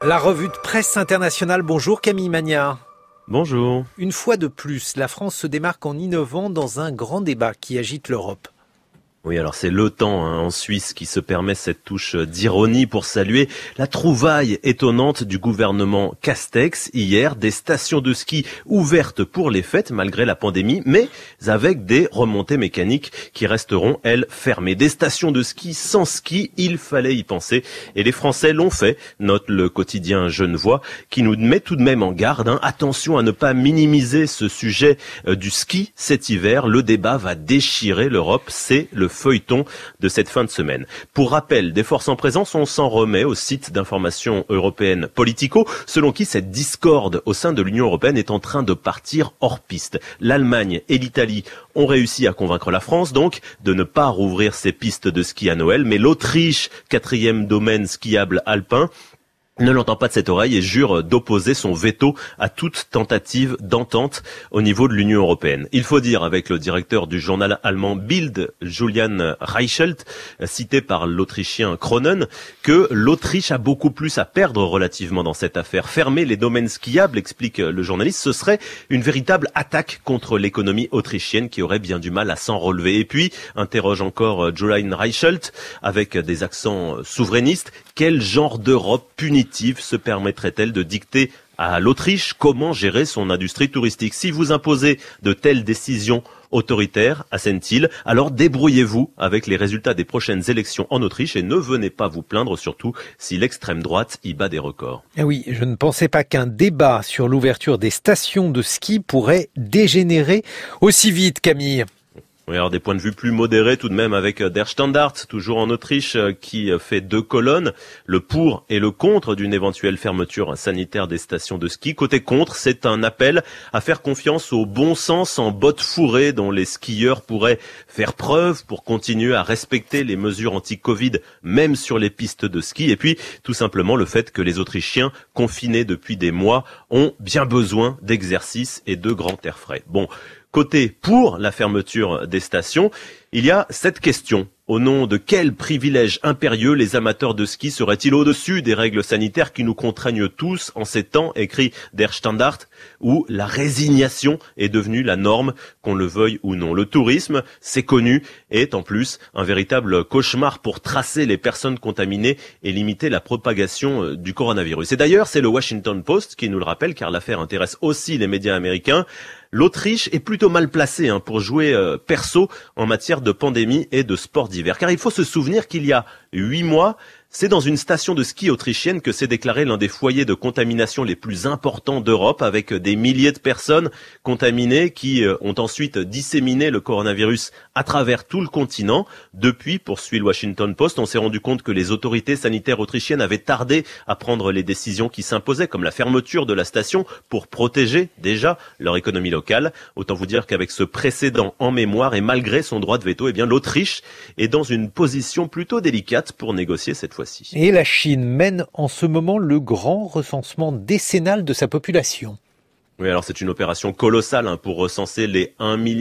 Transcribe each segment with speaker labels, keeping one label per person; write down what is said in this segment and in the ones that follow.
Speaker 1: La revue de presse internationale. Bonjour Camille Magnard.
Speaker 2: Bonjour.
Speaker 1: Une fois de plus, la France se démarque en innovant dans un grand débat qui agite l'Europe.
Speaker 2: Oui, alors c'est l'OTAN en Suisse qui se permet cette touche d'ironie pour saluer la trouvaille étonnante du gouvernement Castex. Hier, des stations de ski ouvertes pour les fêtes malgré la pandémie, mais avec des remontées mécaniques qui resteront, elles, fermées. Des stations de ski sans ski, il fallait y penser. Et les Français l'ont fait, note le quotidien Genevois, qui nous met tout de même en garde. Attention à ne pas minimiser ce sujet du ski cet hiver. Le débat va déchirer l'Europe. C'est le feuilleton de cette fin de semaine. Pour rappel, des forces en présence, on s'en remet au site d'information européenne Politico, selon qui cette discorde au sein de l'Union européenne est en train de partir hors piste. L'Allemagne et l'Italie ont réussi à convaincre la France, donc, de ne pas rouvrir ses pistes de ski à Noël, mais l'Autriche, 4e domaine skiable alpin, ne l'entend pas de cette oreille et jure d'opposer son veto à toute tentative d'entente au niveau de l'Union européenne. Il faut dire, avec le directeur du journal allemand Bild, Julian Reichelt, cité par l'Autrichien Kronen, que l'Autriche a beaucoup plus à perdre relativement dans cette affaire. Fermer les domaines skiables, explique le journaliste, ce serait une véritable attaque contre l'économie autrichienne qui aurait bien du mal à s'en relever. Et puis, interroge encore Julian Reichelt, avec des accents souverainistes, quel genre d'Europe punitive se permettrait-elle de dicter à l'Autriche comment gérer son industrie touristique? Si vous imposez de telles décisions autoritaires, assène-t-il, alors débrouillez-vous avec les résultats des prochaines élections en Autriche et ne venez pas vous plaindre, surtout si l'extrême droite y bat des records.
Speaker 1: Oui, je ne pensais pas qu'un débat sur l'ouverture des stations de ski pourrait dégénérer aussi vite, Camille.
Speaker 2: Oui, alors des points de vue plus modérés tout de même avec Der Standard, toujours en Autriche, qui fait 2 colonnes, le pour et le contre d'une éventuelle fermeture sanitaire des stations de ski. Côté contre, c'est un appel à faire confiance au bon sens en bottes fourrées dont les skieurs pourraient faire preuve pour continuer à respecter les mesures anti-Covid, même sur les pistes de ski. Et puis, tout simplement, le fait que les Autrichiens, confinés depuis des mois, ont bien besoin d'exercice et de grand air frais. Bon. Côté pour la fermeture des stations, il y a cette question. Au nom de quel privilège impérieux les amateurs de ski seraient-ils au-dessus des règles sanitaires qui nous contraignent tous en ces temps, écrit Der Standard, où la résignation est devenue la norme, qu'on le veuille ou non. Le tourisme, c'est connu, est en plus un véritable cauchemar pour tracer les personnes contaminées et limiter la propagation du coronavirus. Et d'ailleurs, c'est le Washington Post qui nous le rappelle, car l'affaire intéresse aussi les médias américains. L'Autriche est plutôt mal placée pour jouer perso en matière de pandémie et de sport d'hiver. Car il faut se souvenir qu'il y a 8 mois, c'est dans une station de ski autrichienne que s'est déclaré l'un des foyers de contamination les plus importants d'Europe, avec des milliers de personnes contaminées qui ont ensuite disséminé le coronavirus à travers tout le continent. Depuis, poursuit le Washington Post, on s'est rendu compte que les autorités sanitaires autrichiennes avaient tardé à prendre les décisions qui s'imposaient, comme la fermeture de la station pour protéger déjà leur économie locale. Autant vous dire qu'avec ce précédent en mémoire et malgré son droit de veto, eh bien l'Autriche est dans une position plutôt délicate pour négocier cette fois.
Speaker 1: Et la Chine mène en ce moment le grand recensement décennal de sa population.
Speaker 2: Oui, alors c'est une opération colossale pour recenser les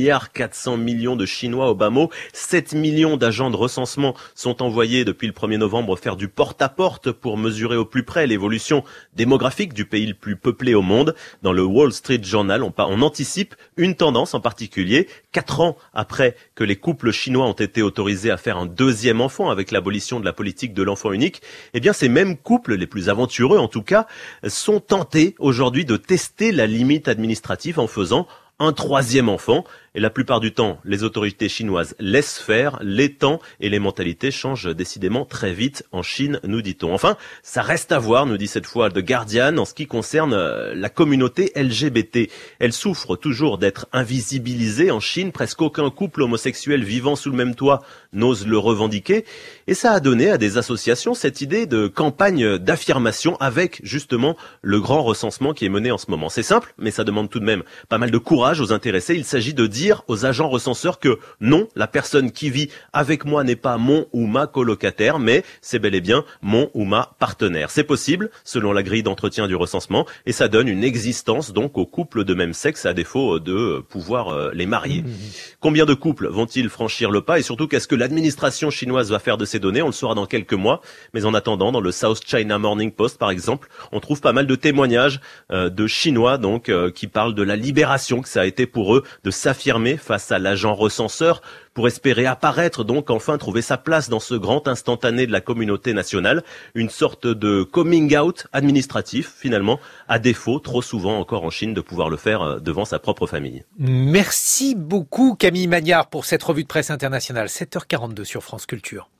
Speaker 2: 1,4 milliard de Chinois au bas mot. 7 millions d'agents de recensement sont envoyés depuis le 1er novembre faire du porte-à-porte pour mesurer au plus près l'évolution démographique du pays le plus peuplé au monde. Dans le Wall Street Journal, on anticipe une tendance en particulier. 4 ans après que les couples chinois ont été autorisés à faire un 2e enfant avec l'abolition de la politique de l'enfant unique, eh bien ces mêmes couples, les plus aventureux en tout cas, sont tentés aujourd'hui de tester la limite administrative en faisant un 3e enfant. Et la plupart du temps, les autorités chinoises laissent faire, les temps et les mentalités changent décidément très vite en Chine, nous dit-on. Enfin, ça reste à voir, nous dit cette fois The Guardian, en ce qui concerne la communauté LGBT. Elle souffre toujours d'être invisibilisée en Chine, presque aucun couple homosexuel vivant sous le même toit n'ose le revendiquer. Et ça a donné à des associations cette idée de campagne d'affirmation avec justement le grand recensement qui est mené en ce moment. C'est simple, mais ça demande tout de même pas mal de courage aux intéressés. Il s'agit de dire dire aux agents recenseurs que non, la personne qui vit avec moi n'est pas mon ou ma colocataire, mais c'est bel et bien mon ou ma partenaire. C'est possible, selon la grille d'entretien du recensement, et ça donne une existence donc aux couples de même sexe, à défaut de pouvoir les marier. Combien de couples vont-ils franchir le pas, et surtout qu'est-ce que l'administration chinoise va faire de ces données? On le saura dans quelques mois, mais en attendant, dans le South China Morning Post par exemple, on trouve pas mal de témoignages de Chinois donc qui parlent de la libération que ça a été pour eux de s'affirmer face à l'agent recenseur pour espérer apparaître, donc enfin trouver sa place dans ce grand instantané de la communauté nationale, une sorte de coming out administratif finalement, à défaut trop souvent encore en Chine de pouvoir le faire devant sa propre famille.
Speaker 1: Merci beaucoup Camille Magnard pour cette revue de presse internationale, 7h42 sur France Culture.